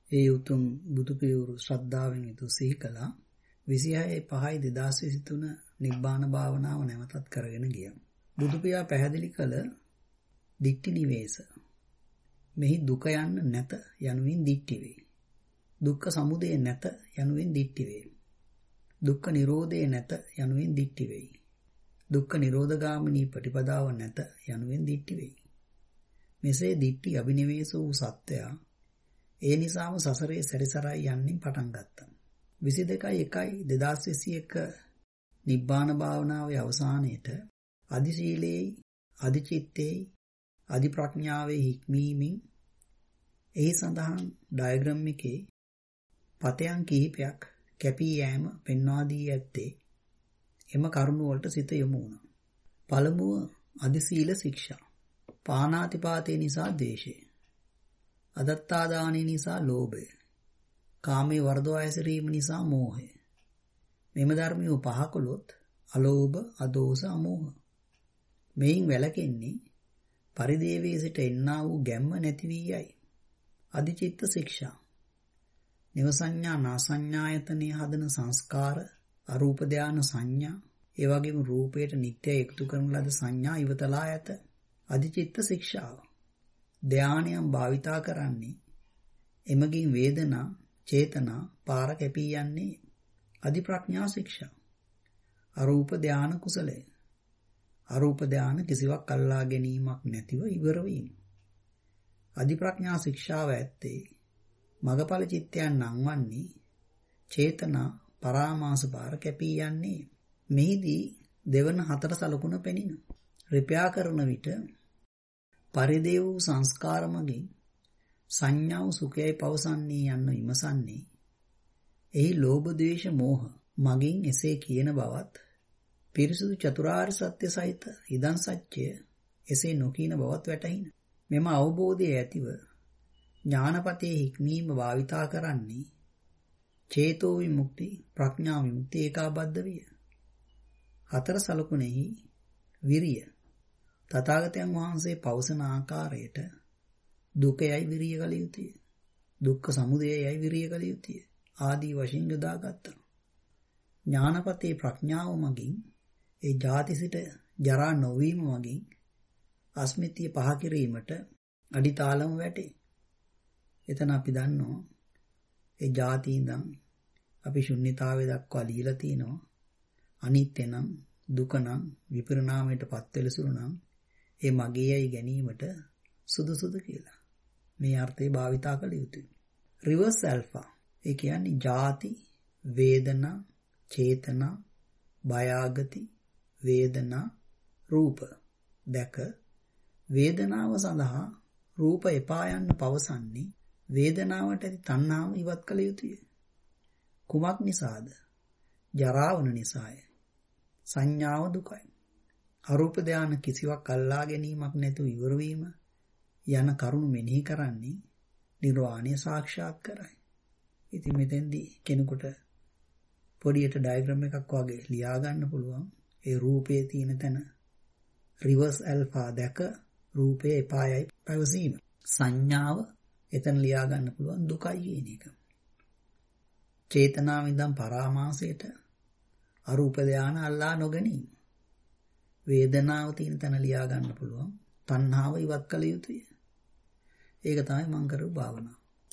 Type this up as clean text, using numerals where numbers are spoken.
ඒ උතුම් බුදු පියවරු ශ්‍රද්ධාවෙන් යුතු සිහි කළා. 26/5/2023 නිබ්බාන භාවනාව නැවතත් කරගෙන ගියා. බුදු පියා පැහැදිලි කළ දික්ටි නිවේස. මෙහි දුක යන්න නැත යනුවෙන් දික්ටි වේ. දුක්ඛ සමුදය නැත යනුවෙන් දික්ටි වේ. දුක්ඛ නිරෝධය නැත යනුවෙන් දික්ටි වෙයි. දුක්ඛ නිරෝධගාමිනී ප්‍රතිපදාව නැත යනුවෙන් දික්ටි වෙයි. මෙසේ දික්ටි අභිනිවේෂ වූ සත්‍යය ඒ නිසාම සසරේ සැරිසරයි යන්නේ පටන් ගත්තා. 22/1/2021 නිබ්බාන භාවනාවේ අවසානයේට අදි සීලේ, අදි චිත්තේ, අදි ප්‍රඥාවේ හික්මීමෙන් එහි සඳහන් ඩයග්‍රෑම් එකේ පතයන් කිහිපයක් කැපී යෑම පෙන්වා දී ඇත්තේ එම කරුණ වලට සිත යොමු වුණා. පළමුව අදි සීල ශික්ෂා. පානාතිපාතේ නිසා ද්වේෂය. අදත්තාදානය නිසා ලෝභය. කාමයේ වර්ධවා හැසිරීම නිසා මෝහය. මෙම ධර්මිය පහ කළොත් අලෝභ, අදෝස, අමෝහ. මෙයින් වැළකෙන්නේ පරිදේවයේ සිට එන්නා වූ ගැම්ම නැති වී යයි. අදිචිත්ත ශික්ෂා. නිවසඤ්ඤා නාසඤ්ඤායතනේ හදන සංස්කාර, අරූප ධාන සංඥා, ඒ වගේම රූපයට නිත්‍ය එකතු කරන ලද සංඥා ඉවතලා ඇත. අදිචිත්ත ශික්ෂාව. ධානයන් භාවිතා කරන්නේ එමගින් වේදනා, චේතනා පාර කැපී යන්නේ. අදි ප්‍රඥා ශික්ෂා. අරූප ධාන කුසලය. අරූප ධාන කිසිවක් අල්ලා ගැනීමක් නැතිව ඉවර වීම. අදි ප්‍රඥා ශික්ෂාව ඇත්තේ මගඵල චිත්තයන් නංවන්නේ චේතනා පරාමාස පාර කැපී යන්නේ. මෙහිදී දෙවන හතර සලකුණ පෙනින. රිප්‍යා කරන විට පරිදේව වූ සංස්කාර මගින් සංඥාව සුඛයයි පවසන්නේ යන්න විමසන්නේ. එහි ලෝභ ද්වේෂ මෝහ මගින් එසේ කියන බවත් පිරිසුදු චතුරාර්ය සත්‍ය සහිත ඉදන් සත්‍ය එසේ නොකියන බවත් වැටහින. මෙම අවබෝධය ඇතිව ඥානපතේ හික්මීම භාවිතා කරන්නේ චේතෝ විමුක්ති, ප්‍රඥා විමුක්ති ඒකාබද්ධ විය. හතර සලකුණෙහි විරිය. තථාගතයන් වහන්සේ පවසන ආකාරයට දුකයයි විරිය කළ යුතුය. දුක්ඛ සමුදයයයි විරිය කළ යුතුය. ආදී වශයෙන් යොදාගත්තා. ඥානපතේ ප්‍රඥාව මගින් ඒ ජාති සිට ජරා නොවීම මගින් අස්මිතිය පහ කිරීමට අඩිතාලම වැටේ. එතන අපි දන්නවා ඒ ජාති ඉඳන් අපි ශුන්්‍යතාවය දක්වා ලියලා තිනවා. අනිත්‍ය නම්, දුක නම්, විපරිණාමයට පත් වෙලසුරු නම් ඒ මගේයයි ගැනීමට සුදුසුද කියලා. මේ අර්ථය භාවිතා කළ යුතුයි. Reverse alpha. ඒ කියන්නේ ජාති, වේදනා, චේතනා, බයාගති, වේදනා, රූප දැක වේදනාව සඳහා රූප එපා යන්න පවසන්නේ වේදනාවට ඇති තණ්හාව ඉවත් කළ යුතුය. කුමක් නිසාද? ජරාවන නිසාය. සංඥාව දුකයි. අරූප ධාන කිසිවක් අල්ලා ගැනීමක් නැතුව ඉවර වීම යන කරුණු මෙනෙහි කරන්නේ නිර්වාණය සාක්ෂාත් කරයි. ඉතින් මෙතෙන්දී කෙනෙකුට පොඩියට ඩයග්‍රෑම් එකක් වගේ ලියා ගන්න පුළුවන්. ඒ රූපයේ තියෙන තැන රිවර්ස් ඇල්ෆා දැක රූපේ එපායයි පැවසීම. සංඥාව එතන ලියා ගන්න පුළුවන් දුකයි කියන එක. චේතනාවෙන් ඉඳන් පරාමාසයට අරූප ධාන අල්ලා නොගැනීම. වේදනාව තියෙන තැන ලියා ගන්න පුළුවන් තණ්හාව ඉවත් කළ යුතුය. ඒක තමයි මම කරපු භාවනාව.